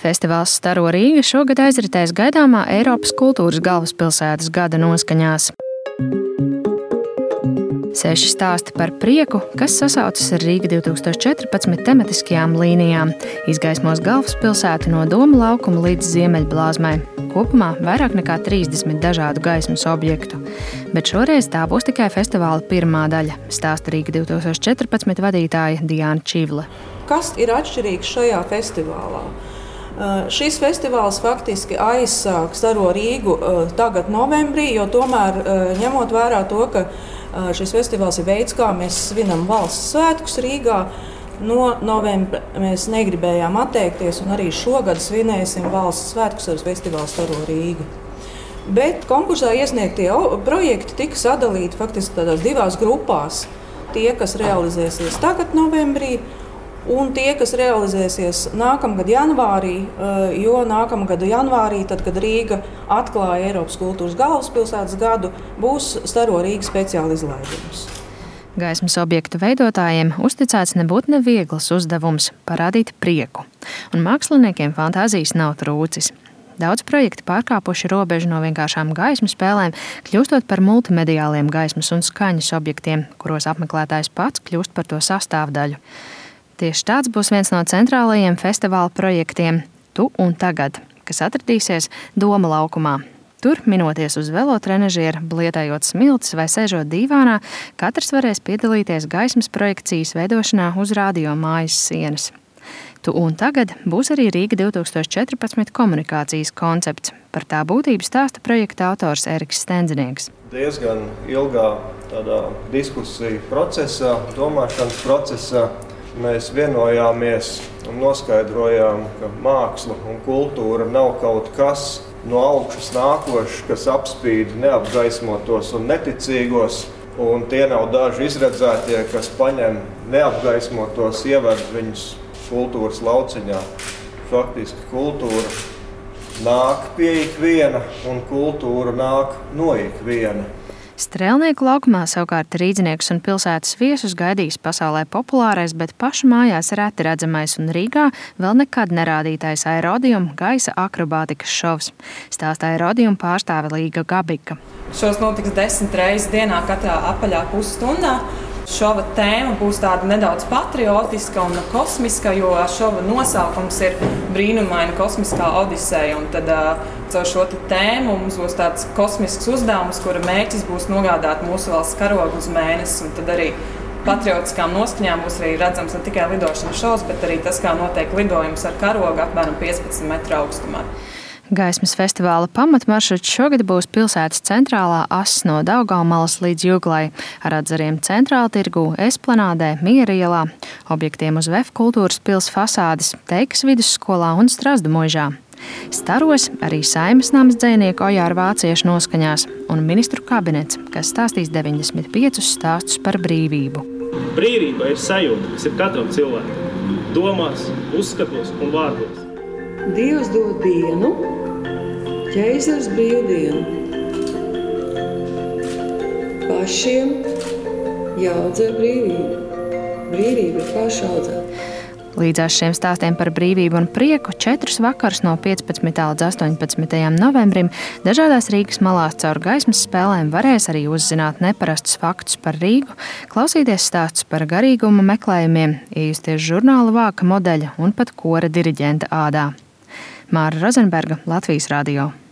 Festivāls Staro Rīga šogad aizritēs gaidāmā Eiropas kultūras galvaspilsētas gada noskaņās. 6 stāsti par prieku, kas sasaucas ar Rīga 2014 tematiskajām līnijām, izgaismos galvaspilsētu no Doma laukuma līdz Ziemeļblāzmai. Kopumā vairāk nekā 30 dažādu gaismas objektu. Bet šoreiz tā būs tikai festivāla pirmā daļa, stāsta Rīga 2014 vadītāja Diāna Čivle. Kas ir atšķirīgs šajā festivālā? Šis festivāls faktiski aizsāk Staro Rīgu tagad novembrī, jo tomēr ņemot vērā to, ka šis festivāls ir veids, kā mēs svinam valsts svētkus Rīgā, no novembra mēs negribējām atteikties un arī šogad svinēsim valsts svētkus ar festivālu Staro Rīgu. Bet konkursā iesniegtie projekti tika sadalīti faktiski tādās divās grupās. Tie, kas realizēsies tagad novembrī, un tie, kas realizēsies nākamgad janvārī, jo nākamgad janvārī, tad, kad Rīga atklāja Eiropas kultūras galvaspilsētas gadu, būs Staro Rīga speciāla izlaidums. Gaismas objektu veidotājiem uzticēts nebūtu neviegls uzdevums – parādīt prieku. Un māksliniekiem fantāzijas nav trūcis. Daudz projekti pārkāpuši robežu no vienkāršām gaismu spēlēm, kļūstot par multimediāliem gaismas un skaņas objektiem, kuros apmeklētājs pats kļūst par to sastāvdaļu. Tieši tāds būs viens no centrālajiem festivāla projektiem Tu un tagad, kas atradīsies Doma laukumā. Tur, minoties uz velotrenažiera, blietējot smiltis vai sēžot dīvānā, katrs varēs piedalīties gaismas projekcijas veidošanā uz radio mājas sienas. Tu un tagad būs arī Rīga 2014 komunikācijas koncepts. Par tā būtību stāsta projekta autors Eriks Stenzinieks. Diezgan ilgā tādā diskusiju procesā, domāšanas procesā, mēs vienojāmies un noskaidrojām, ka māksla un kultūra nav kaut kas no augšas nākošs, kas apspīd neapgaismotos un neticīgos, un tie nav daži izredzētie, kas paņem neapgaismotos, ieved viņus kultūras lauciņā. Faktiski kultūra nāk pie ikviena, un kultūra nāk no ikviena. Strēlnieku laukumā savukārt rīdzinieks un pilsētas viesus gaidīs pasaulē populārais, bet pašu mājās reti redzamais un Rīgā vēl nekad nerādītais aerodium gaisa akrobātikas šovs. Stāsta aerodium pārstāve Līga Gabika. Šovs notiks 10 reizes dienā katrā apaļā pusstundā. Šova tēma būs tāda nedaudz patriotiska un kosmiska, jo šova nosaukums ir brīnumaina kosmiskā odiseja. Un tad caur šo tēmu mums būs tāds kosmisks uzdevums, kura mērķis būs nogādāt mūsu valsts karogu uz mēnesi. Un tad arī patriotiskām noskaņām būs arī redzams ne tikai lidošanas šovs, bet arī tas, kā notiek lidojums ar karogu apmēram 15 metru augstumā. Gaismas festivāla pamatmaršruts šogad būs pilsētas centrālā asa no Daugavmalas līdz Juglai, ar atzariem Centrāla tirgū, Esplanādē, Miera ielā, objektiem uz VF kultūras pils fasādes, Teikas vidusskolā un Strazdu muižā. Staros arī Saeimas namas dzejnieku Ojāra Vācieša noskaņās un ministru kabinets, kas stāstīs 95 stāstus par brīvību. Brīvība ir sajūta, kas ir katram cilvēkam, domās, uzskatos un vārdos. Dievs dod dienu, ķeizars brīvdienu. Pašiem jāaudzē brīvība. Brīvība ir pašaudzēta. Līdzās šiem stāstiem par brīvību un prieku 4 vakars no 15. līdz 18. novembrim dažādās Rīgas malās caur gaismas spēlēm varēs arī uzzināt neparastus faktus par Rīgu, klausīties stāstus par garīguma meklējumiem, iejusties žurnāla vāka modeļa un pat kora diriģenta ādā. Māra Rozenberga, Latvijas radio.